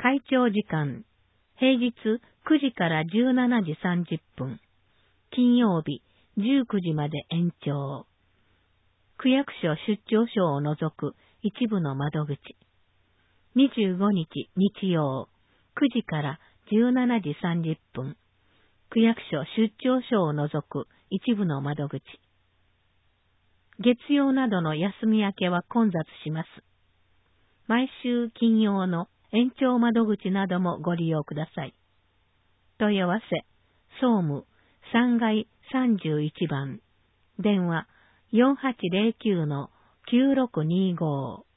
会長時間、平日9時から17時30分、金曜日19時まで延長。区役所出張所を除く一部の窓口。25日日曜、9時から17時30分、区役所出張所を除く一部の窓口。月曜などの休み明けは混雑します。毎週金曜の延長窓口などもご利用ください。問い合わせ、総務3階31番、電話4809-9625